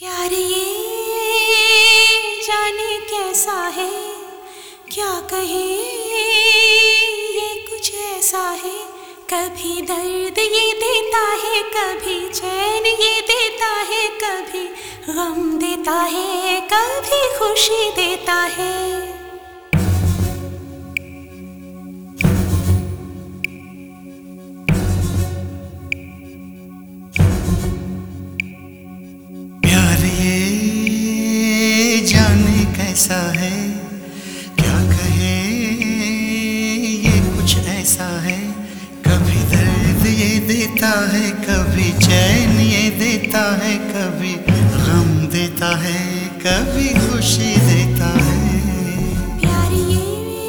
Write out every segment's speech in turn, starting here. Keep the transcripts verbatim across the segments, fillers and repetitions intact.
प्यार ये जाने कैसा है, क्या कहे ये कुछ ऐसा है। कभी दर्द ये देता है, कभी चैन ये देता है, कभी गम देता है, कभी खुशी देता है। कैसा है क्या कहे ये कुछ ऐसा है। कभी दर्द ये देता है, कभी चैन ये देता है, कभी गम देता है, कभी खुशी देता है। प्यार ये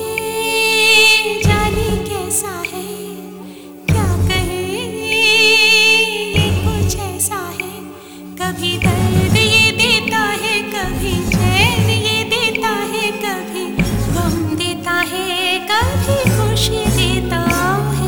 जाने कैसा है, क्या कहे ये कुछ ऐसा है। कभी दर्द ये देता है, कभी चैन ये देता है, कभी गम देता है, कभी खुशी देता है।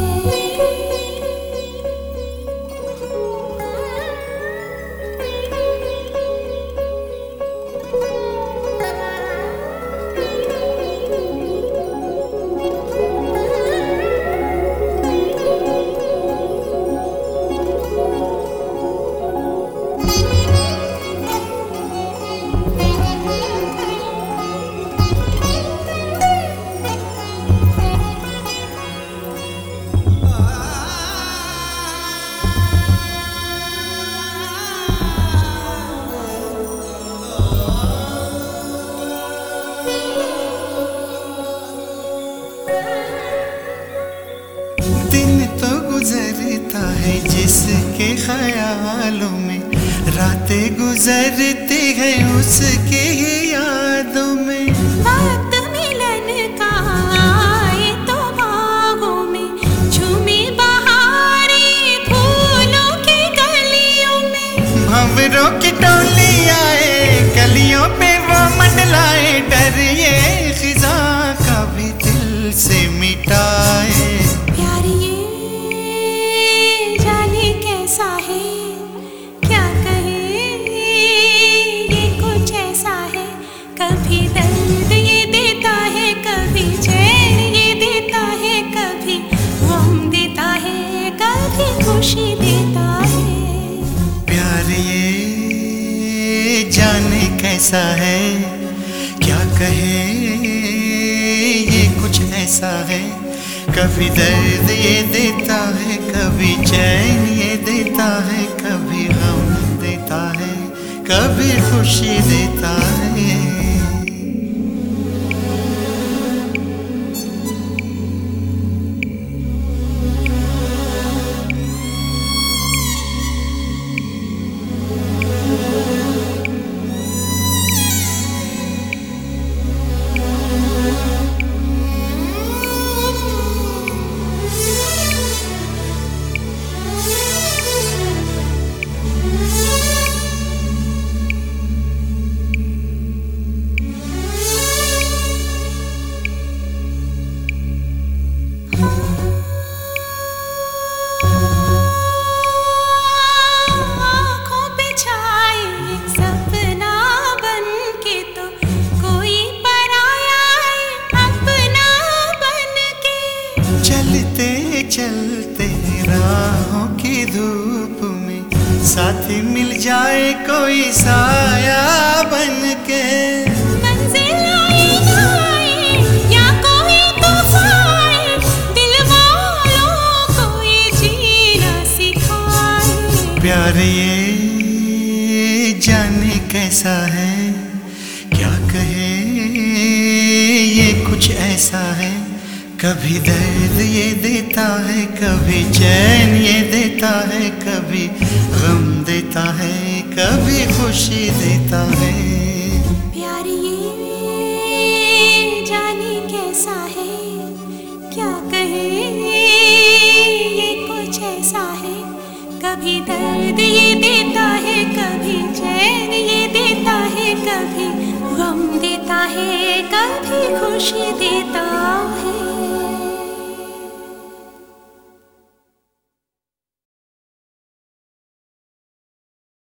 गुजरता है जिसके ख्यालों में, रातें गुजरती है उसके यादों में। वक्त मिलन का आए तो बागों में, झूमी बहारें फूलों की गलियों में। भंवरों की टोली आए गलियों पे वो मंडलाए, डर ये खिजा कभी दिल से मिटाए। प्यार ये कैसा है, क्या कहे ये कुछ ऐसा है। कभी दर्द ये देता है, कभी चैन ये देता है, कभी गम देता है, कभी खुशी देता है। प्यार ये जाने कैसा है, क्या कहे ये कुछ ऐसा है। कभी दर्द ये देता है, कभी चैन ये देता है, कभी गम देता है, कभी खुशी देता है। चलते चलते राहों की धूप में, साथी मिल जाए कोई साया बन के। मंजिल आए ना आए या कोई तूफान, दिल वालों को ये जीना सिखाए। प्यार ये जाने कैसा है, क्या कहे ये कुछ ऐसा है। कभी दर्द ये देता है, कभी चैन ये देता है, कभी गम देता है, कभी खुशी देता है। प्यार ये जाने कैसा है, क्या कहे ये कुछ ऐसा है। कभी दर्द ये देता है, कभी चैन ये देता है, कभी गम देता है, कभी खुशी देता है।